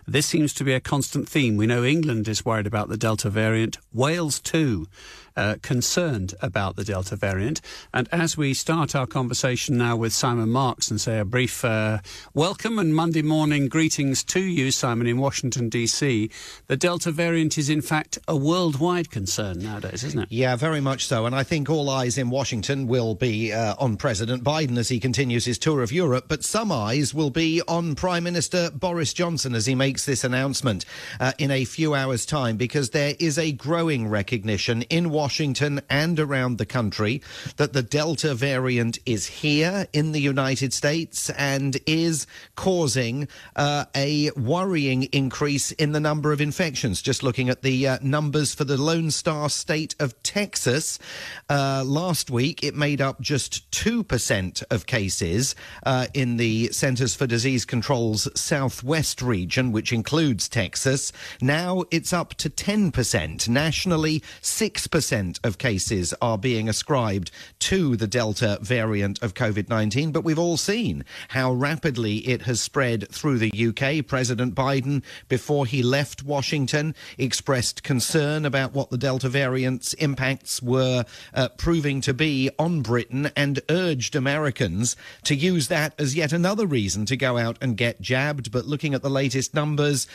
This seems to be a constant theme. We know England is worried about the Delta variant. Wales too. Concerned about the Delta variant. And as we start our conversation now with Simon Marks and say a brief welcome and Monday morning greetings to you, Simon, in Washington, D.C., the Delta variant is in fact a worldwide concern nowadays, isn't it? Yeah, very much so. And I think all eyes in Washington will be on President Biden as he continues his tour of Europe, but some eyes will be on Prime Minister Boris Johnson as he makes this announcement in a few hours' time, because there is a growing recognition in Washington and around the country that the Delta variant is here in the United States and is causing a worrying increase in the number of infections. Just looking at the numbers for the Lone Star State of Texas, last week it made up just 2% of cases in the Centers for Disease Control's Southwest region, which includes Texas. Now it's up to 10%. Nationally, 6% of cases are being ascribed to the Delta variant of COVID-19, but we've all seen how rapidly it has spread through the UK. President Biden, before he left Washington, expressed concern about what the Delta variant's impacts were proving to be on Britain and urged Americans to use that as yet another reason to go out and get jabbed. But looking at the latest numbers,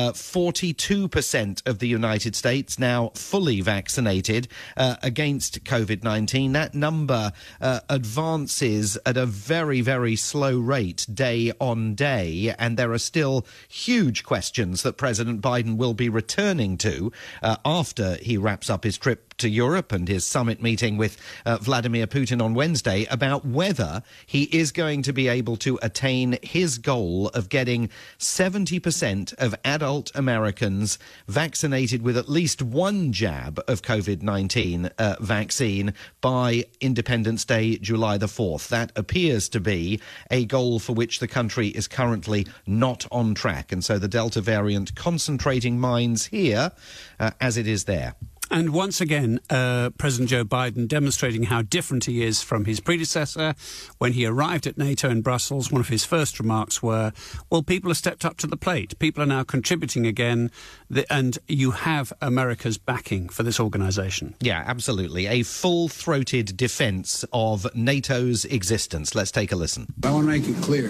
42% of the United States now fully vaccinated against COVID-19. That number advances at a very, very slow rate day on day, and there are still huge questions that President Biden will be returning to after he wraps up his trip to Europe and his summit meeting with Vladimir Putin on Wednesday, about whether he is going to be able to attain his goal of getting 70% of adult Americans vaccinated with at least one jab of COVID-19 vaccine by Independence Day, July the 4th. That appears to be a goal for which the country is currently not on track. And so the Delta variant concentrating minds here as it is there. And once again, President Joe Biden demonstrating how different he is from his predecessor. When he arrived at NATO in Brussels, one of his first remarks were, well, people have stepped up to the plate. People are now contributing again, and you have America's backing for this organisation. Yeah, absolutely. A full-throated defence of NATO's existence. Let's take a listen. I want to make it clear.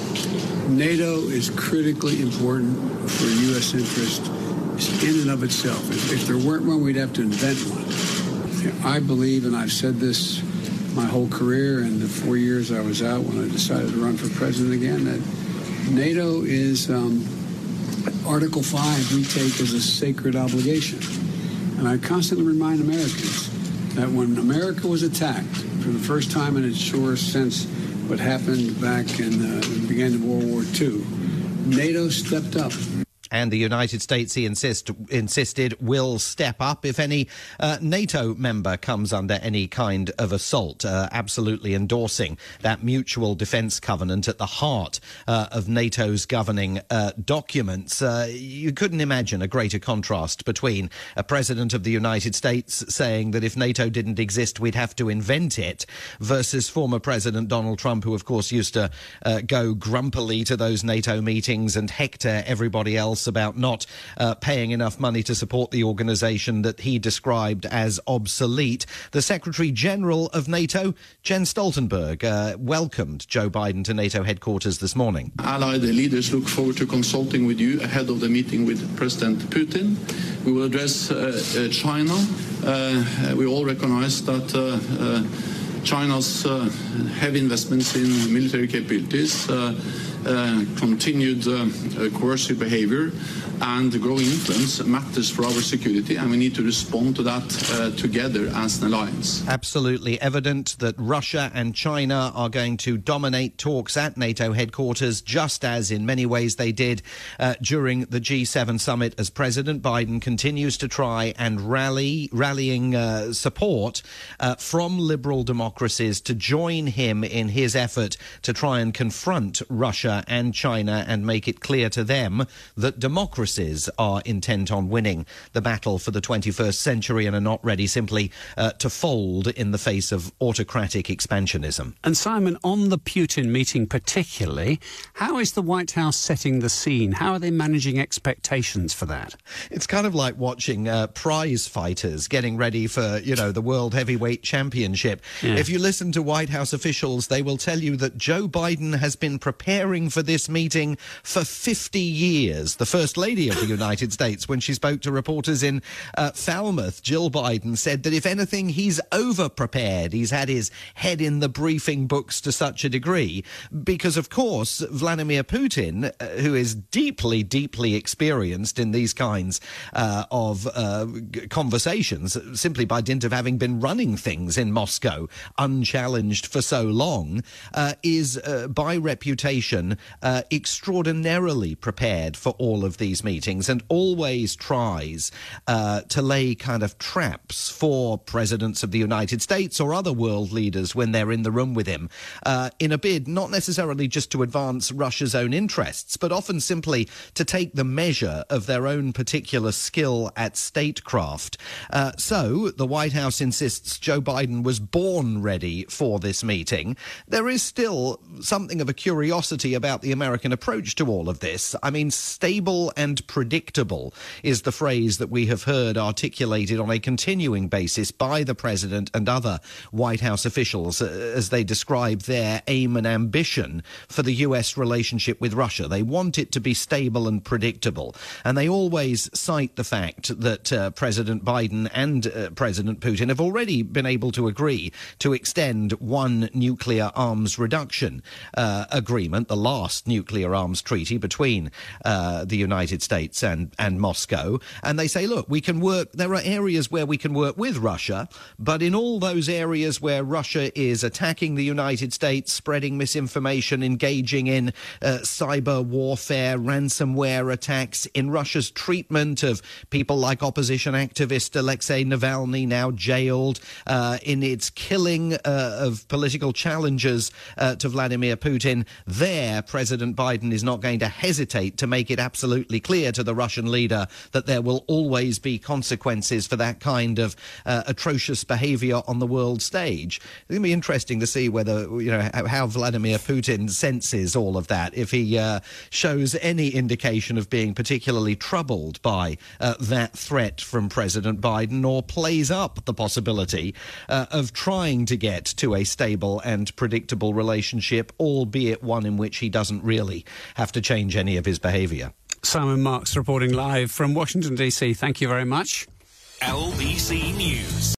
NATO is critically important for U.S. interest in and of itself. If there weren't one, we'd have to invent one. I believe, and I've said this my whole career and the 4 years I was out when I decided to run for president again, that NATO is Article 5 we take as a sacred obligation. And I constantly remind Americans that when America was attacked for the first time in its shores since what happened back in the beginning of World War II, NATO stepped up. And the United States, he insisted, will step up if any NATO member comes under any kind of assault, absolutely endorsing that mutual defence covenant at the heart of NATO's governing documents. You couldn't imagine a greater contrast between a president of the United States saying that if NATO didn't exist, we'd have to invent it, versus former President Donald Trump, who, of course, used to go grumpily to those NATO meetings and hector everybody else about not paying enough money to support the organisation that he described as obsolete. The Secretary General of NATO, Jens Stoltenberg, welcomed Joe Biden to NATO headquarters this morning. Allied leaders look forward to consulting with you ahead of the meeting with President Putin. We will address China. We all recognize that China's heavy investments in military capabilities, continued coercive behavior and growing influence matters for our security, and we need to respond to that together as an alliance. Absolutely evident that Russia and China are going to dominate talks at NATO headquarters, just as in many ways they did during the G7 summit, as President Biden continues to try and rallying support from liberal democracies to join him in his effort to try and confront Russia Russia and China and make it clear to them that democracies are intent on winning the battle for the 21st century and are not ready simply to fold in the face of autocratic expansionism. And Simon, on the Putin meeting particularly, how is the White House setting the scene? How are they managing expectations for that? It's kind of like watching prize fighters getting ready for, the World Heavyweight Championship. Yeah. If you listen to White House officials, they will tell you that Joe Biden has been preparing for this meeting for 50 years. The First Lady of the United States, when she spoke to reporters in Falmouth, Jill Biden, said that if anything, he's over-prepared. He's had his head in the briefing books to such a degree because, of course, Vladimir Putin, who is deeply, deeply experienced in these kinds of conversations, simply by dint of having been running things in Moscow unchallenged for so long, is by reputation extraordinarily prepared for all of these meetings and always tries to lay kind of traps for presidents of the United States or other world leaders when they're in the room with him, in a bid not necessarily just to advance Russia's own interests, but often simply to take the measure of their own particular skill at statecraft. So the White House insists Joe Biden was born ready for this meeting. There is still something of a curiosity about the American approach to all of this. I mean, stable and predictable is the phrase that we have heard articulated on a continuing basis by the president and other White House officials as they describe their aim and ambition for the U.S. relationship with Russia. They want it to be stable and predictable. And they always cite the fact that President Biden and President Putin have already been able to agree to extend one nuclear arms reduction agreement, the last nuclear arms treaty between the United States and Moscow. And they say, look, we can work, there are areas where we can work with Russia, but in all those areas where Russia is attacking the United States, spreading misinformation, engaging in cyber warfare, ransomware attacks, in Russia's treatment of people like opposition activist Alexei Navalny, now jailed, in its killing of political challengers to Vladimir Putin, there President Biden is not going to hesitate to make it absolutely clear to the Russian leader that there will always be consequences for that kind of atrocious behavior on the world stage. It's going to be interesting to see whether, how Vladimir Putin senses all of that, if he shows any indication of being particularly troubled by that threat from President Biden, or plays up the possibility of trying to get to a stable and predictable relationship, albeit one in which he doesn't really have to change any of his behaviour. Simon Marks reporting live from Washington, D.C. Thank you very much. LBC News.